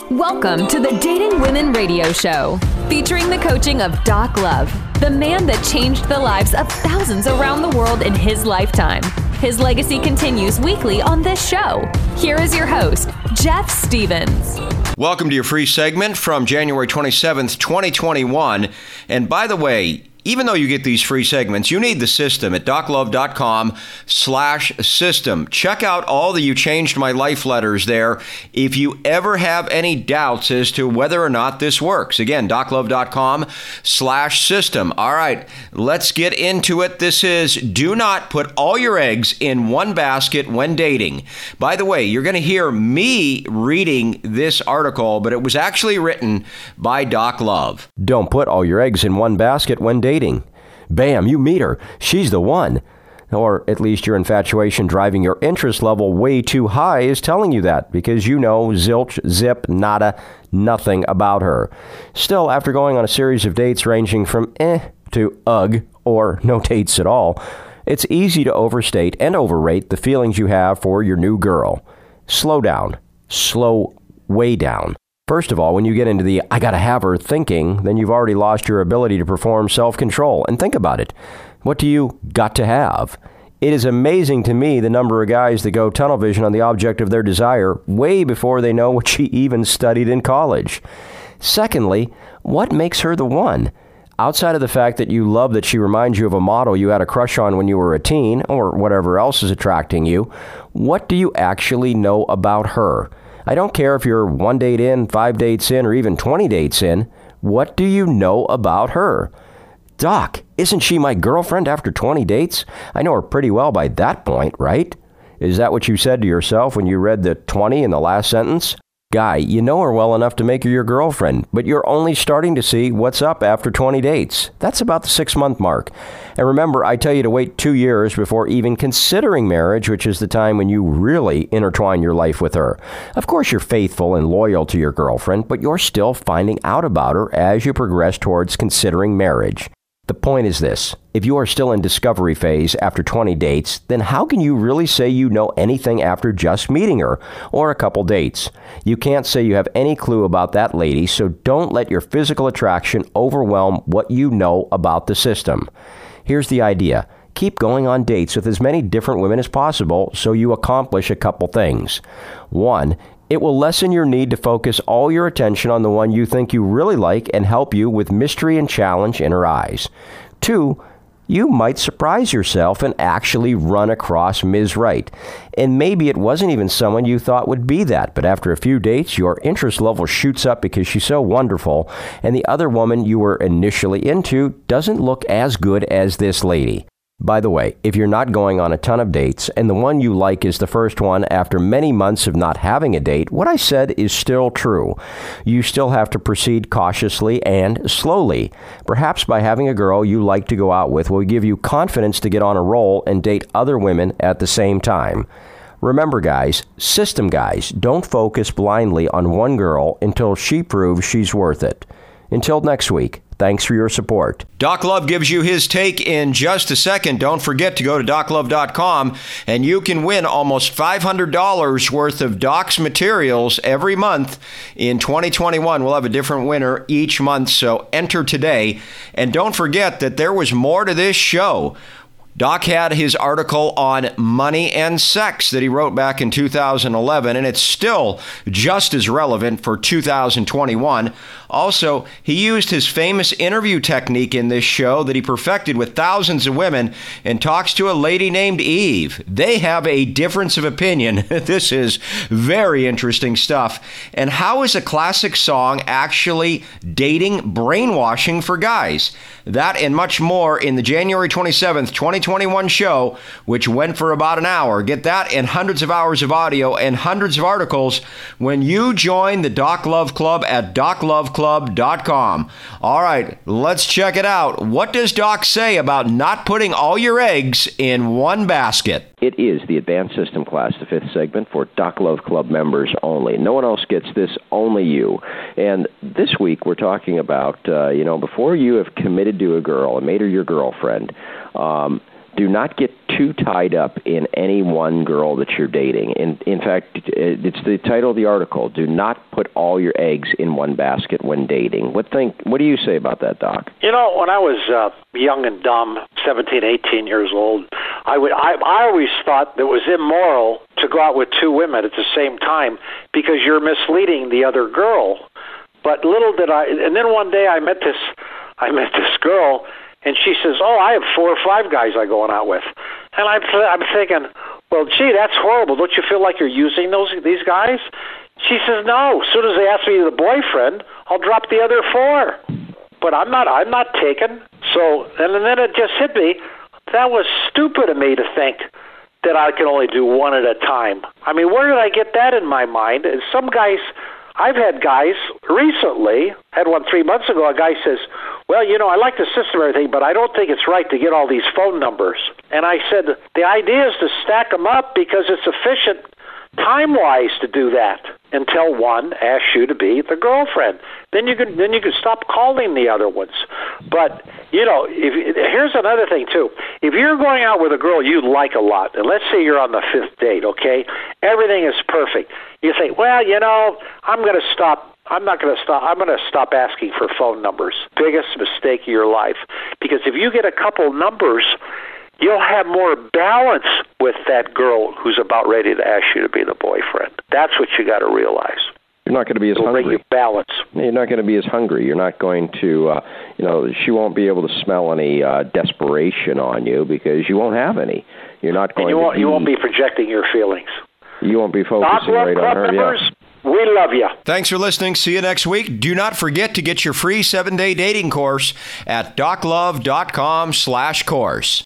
Welcome to the Dating Women Radio Show, featuring the coaching of Doc Love, the man that changed the lives of thousands around the world in his lifetime. His legacy continues weekly on this show. Here is your host, Jeff Stevens. Welcome to your free segment from January 27th, 2021. And by the way, even though you get these free segments, you need the system at doclove.com/system. Check out all the You Changed My Life letters there if you ever have any doubts as to whether or not this works. Again, doclove.com/system. All right, let's get into it. This is do not put all your eggs in one basket when dating. By the way, you're going to hear me reading this article, but it was actually written by Doc Love. Don't put all your eggs in one basket when dating. Bam, you meet her. She's the one. Or at least your infatuation driving your interest level way too high is telling you that because you know zilch, zip, nada, nothing about her. Still, after going on a series of dates ranging from to ugh or no dates at all, it's easy to overstate and overrate the feelings you have for your new girl. Slow down. Slow way down. First of all, when you get into the I gotta have her thinking, then you've already lost your ability to perform self-control. And think about it. What do you got to have? It is amazing to me the number of guys that go tunnel vision on the object of their desire way before they know what she even studied in college. Secondly, what makes her the one? Outside of the fact that you love that she reminds you of a model you had a crush on when you were a teen, or whatever else is attracting you, what do you actually know about her? I don't care if you're 1 date in, 5 dates in, or even 20 dates in. What do you know about her? Doc, isn't she my girlfriend after 20 dates? I know her pretty well by that point, right? Is that what you said to yourself when you read the 20 in the last sentence? Guy, you know her well enough to make her your girlfriend, but you're only starting to see what's up after 20 dates. That's about the 6-month mark. And remember, I tell you to wait 2 years before even considering marriage, which is the time when you really intertwine your life with her. Of course, you're faithful and loyal to your girlfriend, but you're still finding out about her as you progress towards considering marriage. The point is this. If you are still in discovery phase after 20 dates, then how can you really say you know anything after just meeting her or a couple dates? You can't say you have any clue about that lady, so don't let your physical attraction overwhelm what you know about the system. Here's the idea. Keep going on dates with as many different women as possible so you accomplish a couple things. 1, it will lessen your need to focus all your attention on the one you think you really like and help you with mystery and challenge in her eyes. 2, you might surprise yourself and actually run across Ms. Right. And maybe it wasn't even someone you thought would be that, but after a few dates, your interest level shoots up because she's so wonderful, and the other woman you were initially into doesn't look as good as this lady. By the way, if you're not going on a ton of dates and the one you like is the first one after many months of not having a date, what I said is still true. You still have to proceed cautiously and slowly. Perhaps by having a girl you like to go out with will give you confidence to get on a roll and date other women at the same time. Remember, guys, system guys, don't focus blindly on one girl until she proves she's worth it. Until next week. Thanks for your support. Doc Love gives you his take in just a second. Don't forget to go to doclove.com and you can win almost $500 worth of Doc's materials every month in 2021. We'll have a different winner each month, so enter today. And don't forget that there was more to this show. Doc had his article on money and sex that he wrote back in 2011, and it's still just as relevant for 2021. Also, he used his famous interview technique in this show that he perfected with thousands of women and talks to a lady named Eve. They have a difference of opinion. This is very interesting stuff. And how is a classic song actually dating brainwashing for guys? That and much more in the January 27th, 2021 show, which went for about an hour. Get that and hundreds of hours of audio and hundreds of articles when you join the Doc Love Club at docloveclub.com. All right, let's check it out. What does Doc say about not putting all your eggs in one basket? It is the Advanced System class, the 5th segment for Doc Love Club members only. No one else gets this, only you. And this week we're talking about, before you have committed to a girl and made her your girlfriend, Do not get too tied up in any one girl that you're dating. In fact, it's the title of the article. Do not put all your eggs in one basket when dating. What do you say about that, Doc? You know, when I was young and dumb, 17, 18 years old, I always thought that it was immoral to go out with two women at the same time because you're misleading the other girl. But little did I, and then one day I met this girl, and she says, "Oh, I have 4 or 5 guys I'm going out with," and I'm thinking, well, gee, that's horrible. Don't you feel like you're using these guys? She says, "No. As soon as they ask me to be the boyfriend, I'll drop the other 4. But I'm not taken." So, and then it just hit me. That was stupid of me to think that I can only do one at a time. I mean, where did I get that in my mind? And some guys. I've had guys recently, had one 3 months ago, a guy says, "Well, you know, I like the system and everything, but I don't think it's right to get all these phone numbers." And I said, the idea is to stack them up because it's efficient time-wise to do that until one asks you to be the girlfriend. Then you can stop calling the other ones. But, you know, here's another thing, too. If you're going out with a girl you like a lot, and let's say you're on the 5th date, okay, everything is perfect. You think, well, you know, I'm going to stop asking for phone numbers. Biggest mistake of your life. Because if you get a couple numbers, you'll have more balance with that girl who's about ready to ask you to be the boyfriend. That's what you got to realize. You're not going to be as hungry. It'll bring you balance. You're not going to be as hungry. You're not going to, she won't be able to smell any desperation on you because you won't have any. You're not going to. You won't be projecting your feelings. You won't be focusing right on her. Members, we love you. Thanks for listening. See you next week. Do not forget to get your free 7-day dating course at doclove.com/course.